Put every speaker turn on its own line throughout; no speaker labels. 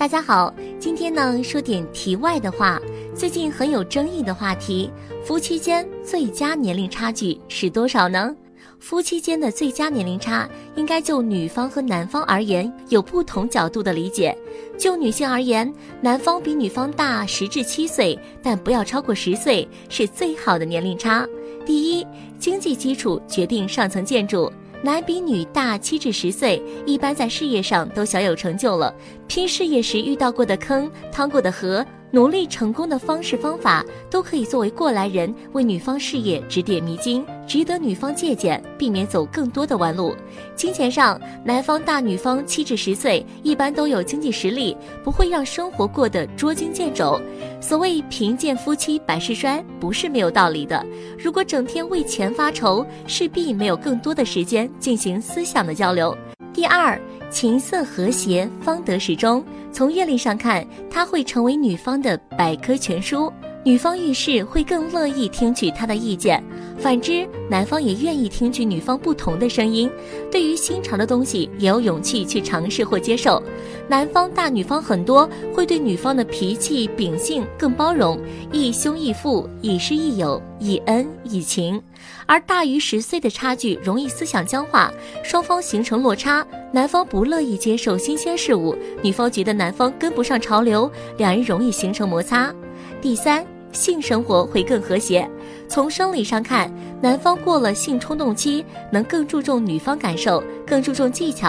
大家好，今天呢说点题外的话。最近很有争议的话题，夫妻间最佳年龄差距是多少呢？夫妻间的最佳年龄差应该就女方和男方而言有不同角度的理解。就女性而言，男方比女方大10至7岁，但不要超过10岁，是最好的年龄差。第一，经济基础决定上层建筑。男比女大7至10岁，一般在事业上都小有成就了，拼事业时遇到过的坑、趟过的河，努力成功的方式方法，都可以作为过来人为女方事业指点迷津，值得女方借鉴，避免走更多的弯路。金钱上，男方大女方7至10岁，一般都有经济实力，不会让生活过得捉襟见肘。所谓贫贱夫妻百事衰，不是没有道理的。如果整天为钱发愁，势必没有更多的时间进行思想的交流。第二，琴瑟和谐方得始终。从阅历上看，它会成为女方的百科全书，女方遇事会更乐意听取她的意见，反之，男方也愿意听取女方不同的声音，对于新潮的东西也有勇气去尝试或接受。男方大女方很多，会对女方的脾气秉性更包容，亦兄亦父，亦师亦友，亦恩亦情。而大于10岁的差距容易思想僵化，双方形成落差，男方不乐意接受新鲜事物，女方觉得男方跟不上潮流，两人容易形成摩擦。第三，性生活会更和谐。从生理上看，男方过了性冲动期，能更注重女方感受，更注重技巧。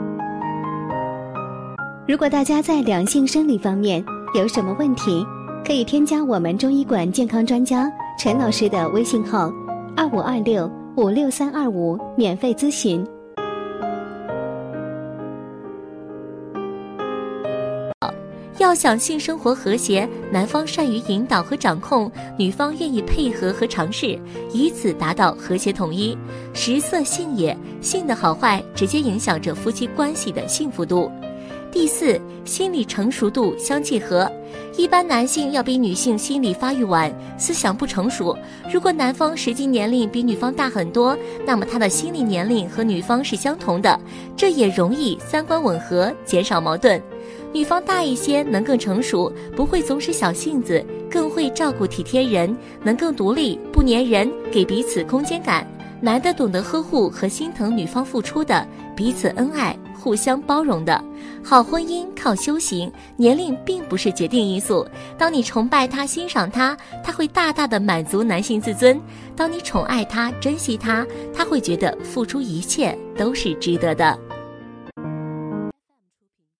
如果大家在两性生理方面有什么问题，可以添加我们中医馆健康专家陈老师的微信号2526-56325免费咨询。
要想性生活和谐，男方善于引导和掌控，女方愿意配合和尝试，以此达到和谐统一。食色性也，性的好坏直接影响着夫妻关系的幸福度。第四，心理成熟度相契合。一般男性要比女性心理发育晚，思想不成熟。如果男方实际年龄比女方大很多，那么他的心理年龄和女方是相同的，这也容易三观吻合，减少矛盾。女方大一些，能更成熟，不会总是小性子，更会照顾体贴人，能更独立，不粘人，给彼此空间感。男的懂得呵护和心疼女方付出的，彼此恩爱，互相包容的。好婚姻靠修行，年龄并不是决定因素。当你崇拜他、欣赏他，他会大大的满足男性自尊；当你宠爱他、珍惜他，他会觉得付出一切都是值得的。